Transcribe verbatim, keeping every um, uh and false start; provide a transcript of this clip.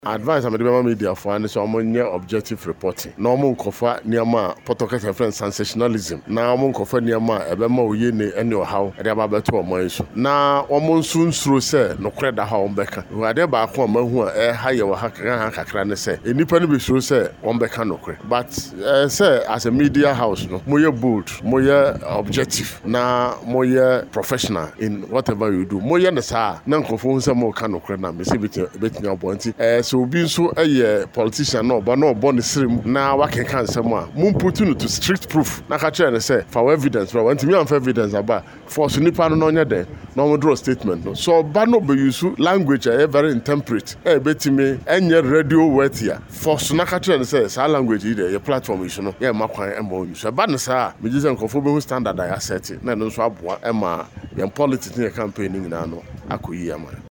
Advice I'm the media for and so I'm objective reporting. Normal kofa niama potoket and friend sensationalism. Now I'm kofa niama ebema uyene any or how they are better or more issue. Now one soon through say no credit how beka. Who are there back one man who are higher or hacker say. Any penny be sure say one beka no credit. But uh, say as a media house no more bold, more objective, now more professional in whatever you do. More na sa nan kofa say more can no credit na me say bit bit your point. So being so a politician no but no born the same now what can can someone moon put you to strict proof na ka try say for evidence but want me am evidence about for so nipa no nya there no draw statement no so ba no be use language eh very intemperate eh betimi enye radio word here for so na ka try say sa language here your platform is no yeah makwan e mo use ba no sa me just nkofo be standard I set na no so aboa e ma your politics in your campaigning na no akoyi ama